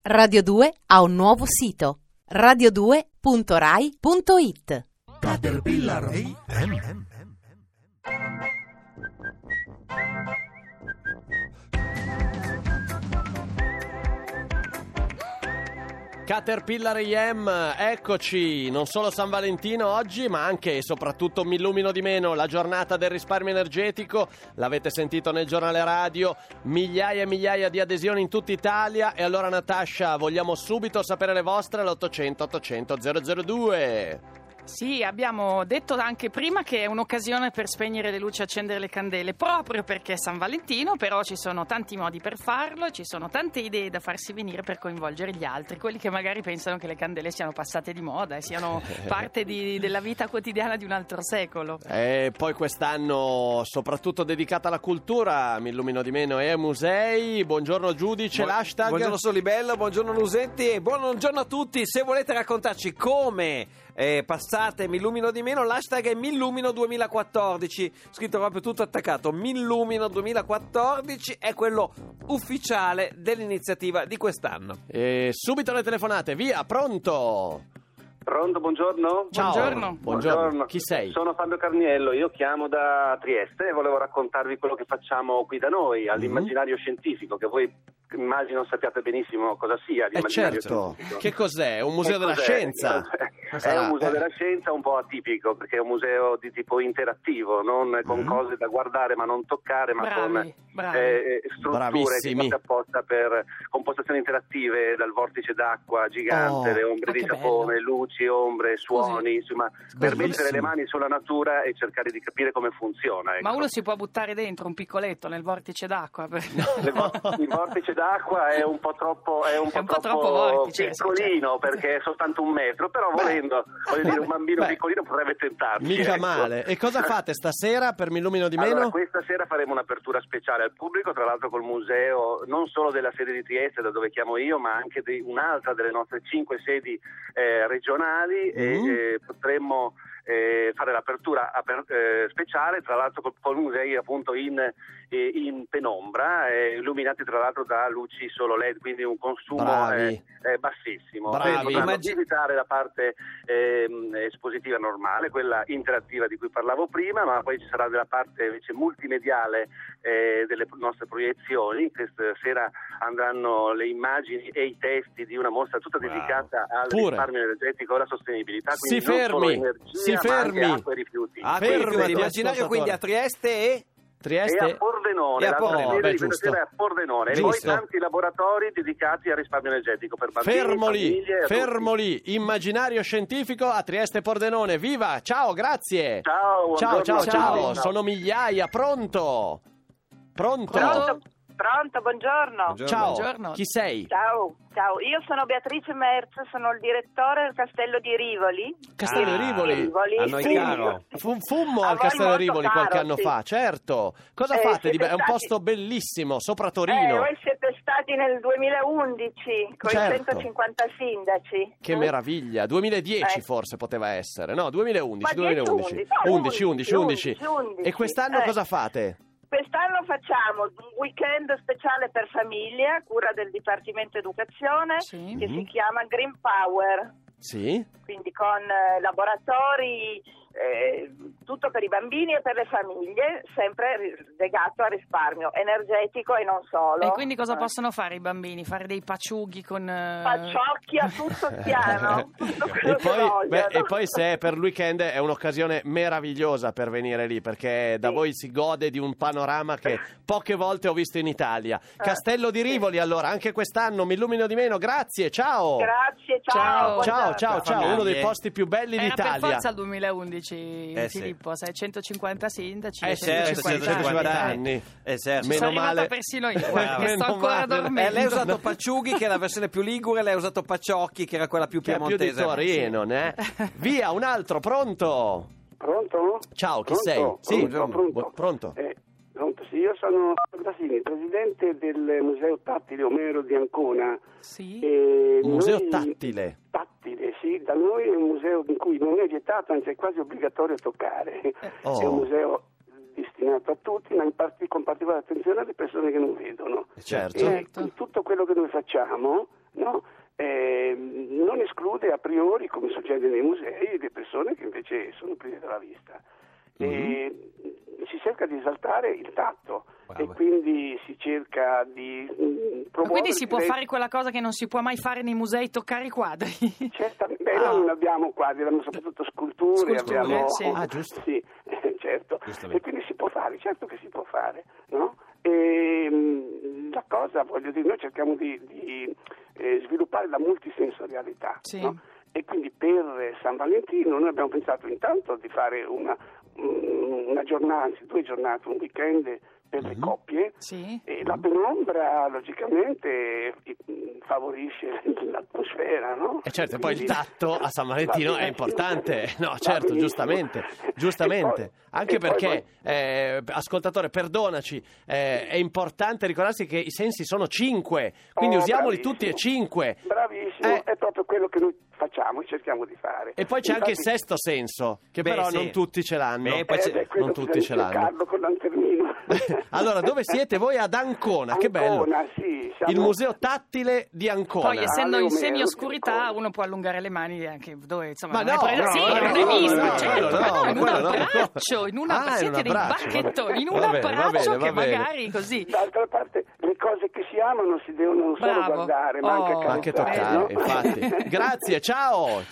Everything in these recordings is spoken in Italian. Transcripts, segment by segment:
Radio 2 ha un nuovo sito: radio2.rai.it. Caterpillar Caterpillar AM, eccoci, non solo San Valentino oggi, ma anche e soprattutto Mi illumino di meno, la giornata del risparmio energetico, l'avete sentito nel giornale radio, migliaia e migliaia di adesioni in tutta Italia. E allora Natascia, vogliamo subito sapere le vostre all'800 800 002. Sì, abbiamo detto anche prima che è un'occasione per spegnere le luci e accendere le candele, proprio perché è San Valentino, però ci sono tanti modi per farlo e ci sono tante idee da farsi venire per coinvolgere gli altri, quelli che magari pensano che le candele siano passate di moda e siano parte della vita quotidiana di un altro secolo. E poi quest'anno soprattutto dedicata alla cultura, Mi illumino di meno e ai musei. Buongiorno giudice, l'hashtag. Buongiorno Solibello, buongiorno Lusetti e buongiorno a tutti. Se volete raccontarci come passate Mi illumino di meno, l'hashtag è Mi illumino 2014, scritto proprio tutto attaccato. Mi illumino 2014 è quello ufficiale dell'iniziativa di quest'anno. E subito le telefonate, via, pronto? Pronto, buongiorno. Ciao. Buongiorno. Chi sei? Sono Fabio Carniello, io chiamo da Trieste e volevo raccontarvi quello che facciamo qui da noi, all'immaginario scientifico, che voi immagino sappiate benissimo cosa sia l'immaginario certo. scientifico. Che cos'è? Un museo della scienza? È un museo della scienza un po' atipico, perché è un museo di tipo interattivo, non con cose da guardare ma non toccare, ma con strutture Bravissimi. fatte apposta per compostazioni interattive, dal vortice d'acqua gigante, le ombre di sapone, luci, ombre, suoni, insomma, per mettere le mani sulla natura e cercare di capire come funziona. Ecco. Ma uno si può buttare dentro un piccoletto nel vortice d'acqua? Il vortice d'acqua è un po' troppo vortice, piccolino, perché è soltanto 1 metro, però voglio dire, un bambino piccolino potrebbe tentarsi. Mica ecco. male. E cosa fate stasera per Mi illumino di meno? Allora, questa sera faremo un'apertura speciale al pubblico, tra l'altro col museo non solo della sede di Trieste, da dove chiamo io, ma anche di un'altra delle nostre 5 sedi regionali, e potremmo fare l'apertura speciale, tra l'altro col musei appunto in penombra, illuminati tra l'altro da luci solo LED, quindi un consumo bassissimo. Potranno visitare la parte espositiva normale, quella interattiva di cui parlavo prima, ma poi ci sarà della parte invece multimediale delle nostre proiezioni. Questa sera andranno le immagini e i testi di una mostra tutta dedicata al risparmio energetico e alla sostenibilità. Quindi non solo energia, ma anche acqua e rifiuti. Immaginario quindi a Trieste e a Pordenone, la sede di questa sera è a Pordenone, e poi tanti laboratori dedicati al risparmio energetico per bambini, famiglie, fermo lì, immaginario scientifico a Trieste e Pordenone, viva, ciao, grazie. Ciao. Sono migliaia, pronto? Pronto, buongiorno. Ciao, buongiorno. Chi sei? Ciao, io sono Beatrice Merz, sono il direttore del Castello di Rivoli. Castello di Rivoli? A noi caro. Fummo al Castello di Rivoli qualche anno fa, certo. Cosa fate? È un posto bellissimo, sopra Torino. Voi siete stati nel 2011 con i 150 sindaci. Che meraviglia, 2010 forse poteva essere, no, 2011. 11. E quest'anno cosa fate? Quest'anno facciamo un weekend speciale per famiglie a cura del Dipartimento Educazione che si chiama Green Power. Sì. Quindi con laboratori, tutto per i bambini e per le famiglie, sempre legato al risparmio energetico e non solo. E quindi cosa possono fare i bambini? Fare dei paciughi con... Paciocchi a tutto piano, tutto quello che vogliono. E poi se è per il weekend è un'occasione meravigliosa per venire lì, perché da voi si gode di un panorama che poche volte ho visto in Italia. Castello di Rivoli, allora, anche quest'anno Mi illumino di meno, grazie, ciao. Grazie, ciao. Uno dei posti più belli d'Italia. Per forza al 2011, Filippo, 650 sindaci, 150 anni. Meno male. Persino io, che sto ancora dormendo. Lei ha usato Paciughi, che è la versione più ligure, lei ha usato Paciocchi, che era quella più piemontese. Più di Torino, né? Via, un altro, pronto? Pronto? Ciao, chi sei? Sì, pronto. Sì, io sono Brasini, presidente del Museo Tattile Omero di Ancona. Sì. Museo Tattile? Tattile, sì, da noi è un museo in cui non è vietato, anzi è quasi obbligatorio toccare. È un museo destinato a tutti, ma con particolare attenzione alle persone che non vedono. Certo. E tutto quello che noi facciamo no? Non esclude a priori, come succede nei musei, le persone che invece sono prive della vista. Si cerca di esaltare il tatto. E quindi si cerca di promuovere. Quindi si può fare quella cosa che non si può mai fare nei musei, toccare i quadri. Certamente, noi non abbiamo quadri, abbiamo soprattutto sculture, abbiamo... sì. Giusto. Sì, certo. E quindi si può fare, certo che si può fare, no? E la cosa, voglio dire, noi cerchiamo di sviluppare la multisensorialità, sì. no? E quindi per San Valentino noi abbiamo pensato intanto di fare una giornata, anzi 2 giornate, un weekend per le coppie, sì. E la penombra logicamente favorisce l'atmosfera, no? E certo, poi il tatto a San Valentino è importante, no, certo, giustamente, anche perché, ascoltatore, perdonaci, è importante ricordarsi che i sensi sono 5, quindi usiamoli tutti e 5. Bravissimo, è proprio quello che noi facciamo, cerchiamo di fare. E poi c'è anche il sesto senso, che però non tutti ce l'hanno. Non tutti ce l'hanno. Con lanternino. Allora, dove siete voi? Ad Ancona, che bello. Sì, il museo tattile di Ancona. Poi essendo in semi-oscurità uno può allungare le mani anche dove, insomma, ma non è visto, certo, in un abbraccio, siete dei bacchettoni, in un abbraccio che magari così. D'altra parte le cose che si amano si devono solo guardare, ma anche toccare, no? infatti. Grazie, ciao.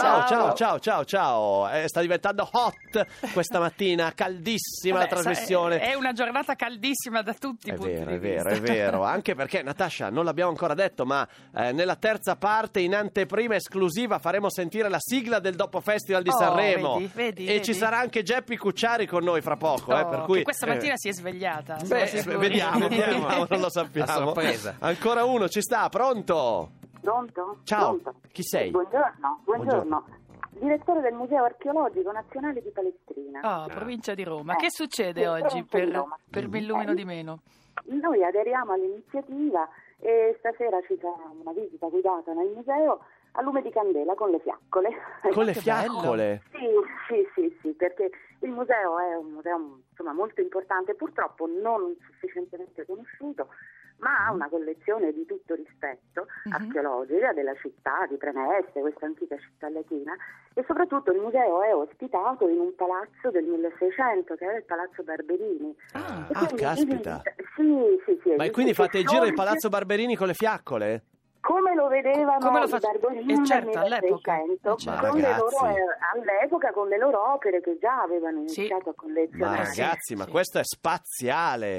Sta diventando hot questa mattina, caldissima la trasmissione. È una giornata caldissima da tutti i punti di vista. È vero, anche perché Natascia, non l'abbiamo ancora detto, ma nella terza parte, in anteprima esclusiva, faremo sentire la sigla del Dopo Festival di Sanremo. Vedi. Ci sarà anche Geppi Cucciari con noi fra poco, per cui che questa mattina si è svegliata. Vediamo, non lo sappiamo. A sorpresa. Ancora uno ci sta, pronto? Pronto? Ciao, Pronto. chi sei? Buongiorno. Direttore del Museo Archeologico Nazionale di Palestrina. Provincia di Roma. Che succede oggi per Mi illumino di meno? Noi aderiamo all'iniziativa e stasera ci sarà una visita guidata nel museo a lume di candela con le fiaccole. Con le fiaccole? Sì, perché il museo è un museo molto importante, purtroppo non sufficientemente conosciuto, ma ha una collezione di tutto rispetto archeologica della città, di Preneste, questa antica città latina, e soprattutto il museo è ospitato in un palazzo del 1600 che è il Palazzo Barberini. Caspita! Sì. Ma quindi fate il giro del Palazzo Barberini con le fiaccole? Come lo vedevano i Barberini nel 1600, all'epoca con le loro opere che già avevano iniziato a collezionare. Ma ragazzi, ma questo è spaziale!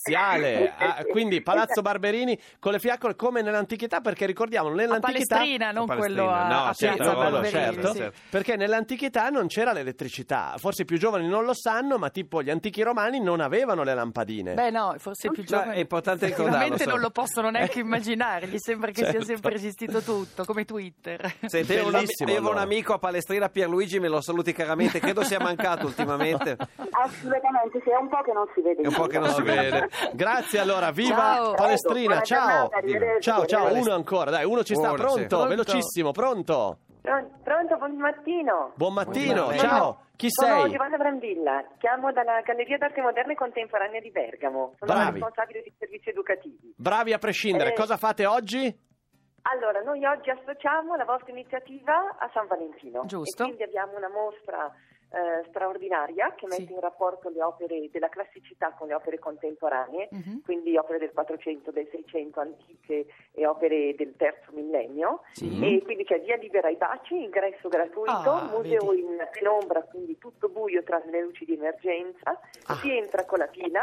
Quindi Palazzo Barberini con le fiaccole come nell'antichità, perché ricordiamo nell'antichità... Palestrina, non quello a Piazza Barberini. Certo. Perché nell'antichità non c'era l'elettricità, forse i più giovani non lo sanno, ma tipo gli antichi romani non avevano le lampadine. Beh no, forse i più giovani è importante ricordarlo. Sicuramente non lo possono neanche immaginare, gli sembra che sia sempre esistito tutto, come Twitter. Senti, avevo un amico a Palestrina, Pierluigi, me lo saluti caramente, credo sia mancato ultimamente. Assolutamente, sì, è un po' che non si vede. Grazie allora, viva Palestrina, ciao. Ciao, uno ancora, dai, uno ci sta, pronto, velocissimo, pronto. Pronto, buon mattino. Buon mattino, ciao. Chi sei? Sono Giovanna Brambilla, chiamo dalla Galleria d'Arte Moderne e Contemporanea di Bergamo. Sono la responsabile dei servizi educativi. Bravi a prescindere, cosa fate oggi? Allora, noi oggi associamo la vostra iniziativa a San Valentino. Giusto. E quindi abbiamo una mostra straordinaria che mette in rapporto le opere della classicità con le opere contemporanee, quindi opere del 400, del 600 antiche e opere del terzo millennio. E quindi c'è via libera ai baci, ingresso gratuito, museo in penombra, quindi tutto buio tranne le luci di emergenza, si entra con la pila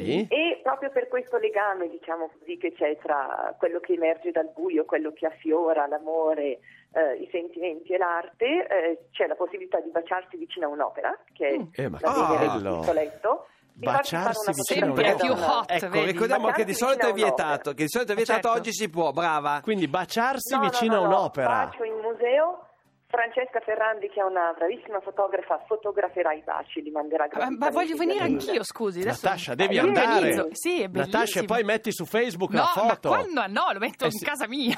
e proprio per questo legame, diciamo così, che c'è tra quello che emerge dal buio, quello che affiora, l'amore, i sentimenti e l'arte, c'è la possibilità di baciarsi vicino a un'opera che è la Venere di Tintoretto. Baciarsi vicino a sempre più hot, ecco, ricordiamo che di solito è vietato, certo. Oggi si può, brava. Quindi baciarsi vicino a un'opera. Bacio in museo. Francesca Ferrandi, che è una bravissima fotografa, fotograferà i baci, li manderà gratuitamente. Ma voglio venire anch'io, scusi. Natascia, devi andare. Sì, è bellissimo. Natascia, poi metti su Facebook la foto. Ma quando? No, lo metto in casa mia.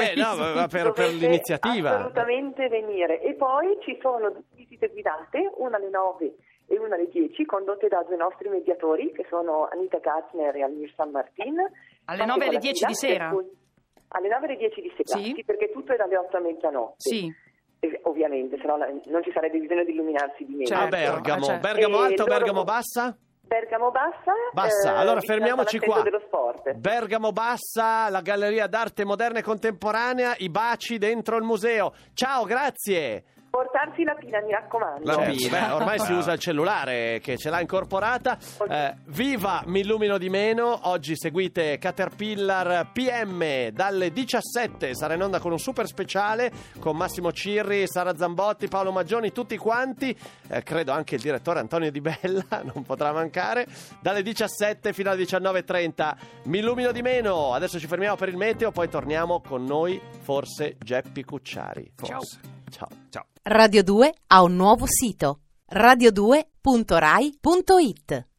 Per l'iniziativa. Assolutamente venire. E poi ci sono 2 visite guidate, una alle 9 e una alle 10, condotte da 2 nostri mediatori, che sono Anita Gatzner e Almir San Martin. Alle 9 e alle 10 di sera? Alle 9:10 di sera, Sì. sì, perché tutto è dalle 8 a mezzanotte. Sì. Ovviamente, sennò non ci sarebbe bisogno di illuminarsi di meno. Certo. A Bergamo. certo. Bergamo alta o loro- Bergamo bassa? Bergamo Bassa. Bassa, allora vicino fermiamoci al Palazzetto qua. dello Sport. Bergamo Bassa, la Galleria d'Arte Moderna e Contemporanea, i baci dentro il museo. Ciao, grazie. Portarsi la pila, mi raccomando. La Certo, pila. beh, ormai si usa il cellulare che ce l'ha incorporata. Viva Mi illumino di meno. Oggi seguite Caterpillar PM dalle 17. Sarà in onda con un super speciale con Massimo Cirri, Sara Zambotti, Paolo Maggioni, tutti quanti. Credo anche il direttore Antonio Di Bella, non potrà mancare. Dalle 17 fino alle 19:30. Mi illumino di meno. Adesso ci fermiamo per il meteo, poi torniamo con noi, forse Geppi Cucciari. Forse. Ciao. Radio 2 ha un nuovo sito: radio2.rai.it.